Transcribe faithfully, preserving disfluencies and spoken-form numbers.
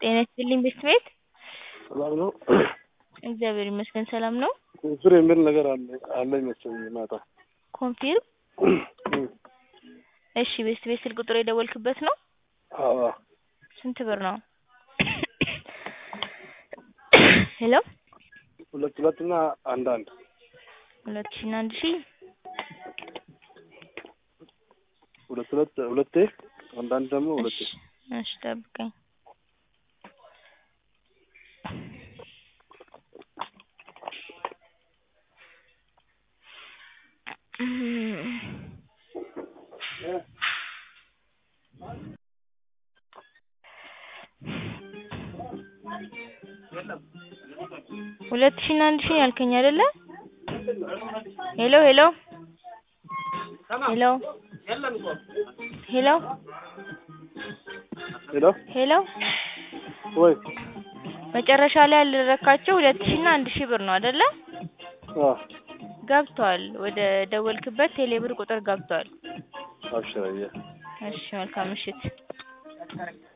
ጤና ይስጥልኝ ቤት ሰላም ነው። እግዚአብሔር ይመስገን ሰላም ነው። ኮንፊር የሚል ነገር አለ አለ ይመስለኝ ማታ ኮንፊርም እሺ ቤት ቤት ስልክ ቁጥር የደወልክበት ነው? አዎ ስንት ብር ነው? ሄሎ ሁለት ሁለት እና አንድ አንድ ሁለት ሺህ እና አንድ ሺህ ሁለት ሁለት ሁለቴ አንድ አንድ ደግሞ ሁለቴ እሺ ጠብቀኝ። ሁለት ሺህ እና አንድ ሺህ ያልከኝ አይደለ? ሄሎ ሄሎ ሄሎ ሄሎ ሄሎ ሄሎ ወይ መጨረሻ ላይ ያልረካቸው ሁለት ሺህ እና አንድ ሺህ ብር ነው አይደለ? አዎ ገብቷል። ወደ ደወልክበት ቴሌብር ቁጥር ገብቷል። አብሽራዬ እሺ መልካም ምሽት።